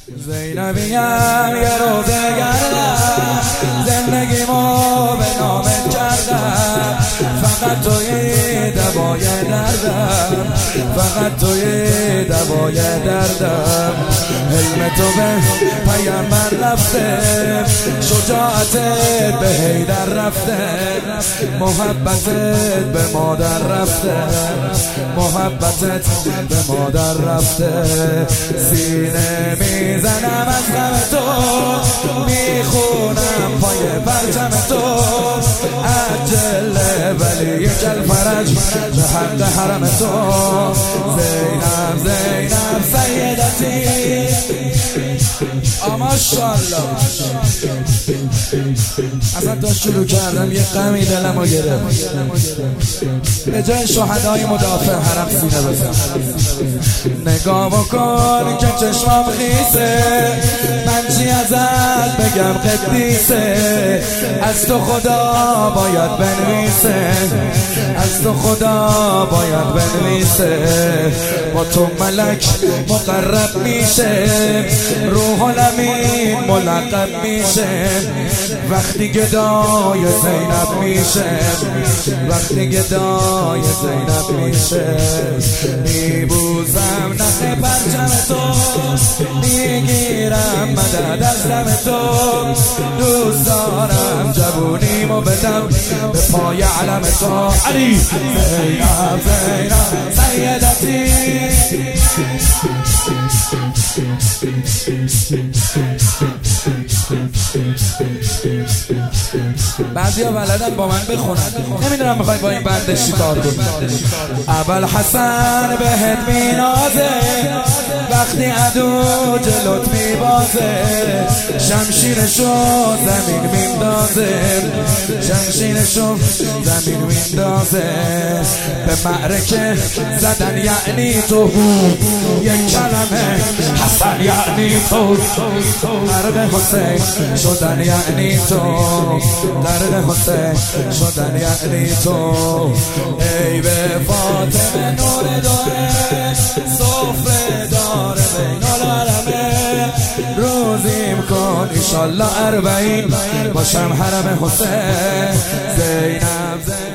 زینبیم یه روزه گردم زندگیمو به نامت کردم فقط توی دوای دردم فقط توی دوای دردم علم تو به پیامبر رفته شجاعتت به حیدر رفته محبتت به مادر رفته محبتت به مادر رفته سینه میزنم از غم تو میخونم پای پرچم تو عجل ولی جل فرج به حق حرم تو زینب زینب سیدتی ماشاءالله اصلا تا شروع کردم یه غمی دلمو گرفت به جای شهدای مدافع حرم سینه بزن نگاه بکن که چشمام خیسه من چی ازت بگم قدیسه از تو خدا باید بنویسه از تو خدا باید بنویسه با تو ملک مقرب میشه روح الامین ملقب میشه وقتی گدای زینب میشه وقتی گدای زینب میشه میبوزم نخ پرچم تو میگیرم مدد از دم تو دوست دارم جوونیمو بدم به پای علم تو علی زینب زینب سیدتی بعضی ها بلدن با من بخونن نمیدونم میخوای با این بندش چیکار کنی ابوالحسن بهت مینازه وقتی عدو جلوت میبازه شمشیرشو زمین میندازه شمشیرشو زمین میندازه به معرکه زدن یعنی تو یک کلمه حسن یعنی تو درد حسین شدن یعنی تو درد حسین شدن یعنی تو ای به فاطمه نور داره سفره داره بین العالمه روزیم کن ایشالله 40 باشم حرم حسین زینب